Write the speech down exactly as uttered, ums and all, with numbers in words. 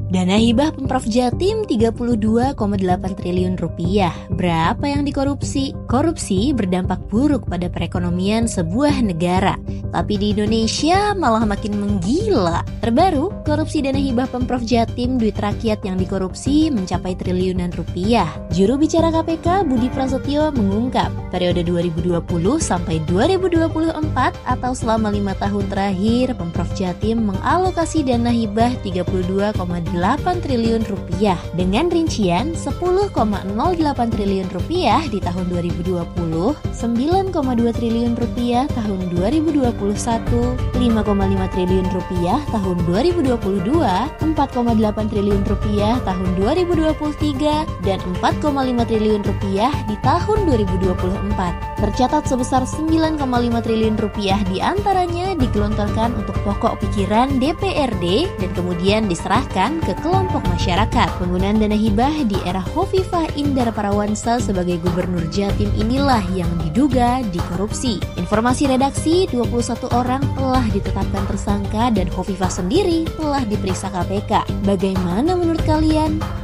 Dana hibah Pemprov Jatim tiga puluh dua koma delapan triliun rupiah. Berapa yang dikorupsi? Korupsi berdampak buruk pada perekonomian sebuah negara. Tapi di Indonesia malah makin menggila. Terbaru, korupsi dana hibah Pemprov Jatim duit rakyat yang dikorupsi mencapai triliunan rupiah. Juru bicara K P K Budi Prasetyo mengungkap, periode dua ribu dua puluh sampai dua ribu dua puluh empat atau selama lima tahun terakhir, Pemprov Jatim mengalokasi dana hibah tiga puluh dua koma delapan triliun rupiah dengan rincian sepuluh koma nol delapan triliun rupiah di tahun dua ribu dua puluh, sembilan koma dua triliun rupiah tahun dua ribu dua puluh satu, lima koma lima triliun rupiah tahun dua ribu dua puluh dua, empat koma delapan triliun rupiah tahun dua ribu dua puluh tiga, dan empat koma lima triliun rupiah di tahun dua ribu dua puluh empat. Tercatat sebesar sembilan koma lima triliun rupiah diantaranya digelontorkan untuk pokok pikiran D P R D dan kemudian diserahkan ke kelompok masyarakat. Penggunaan dana hibah di era Hovifah Indar Parawansa sebagai Gubernur Jatim inilah yang diduga dikorupsi. Informasi redaksi, dua puluh satu orang telah ditetapkan tersangka dan Hovifah sendiri telah diperiksa K P K. Bagaimana menurut kalian?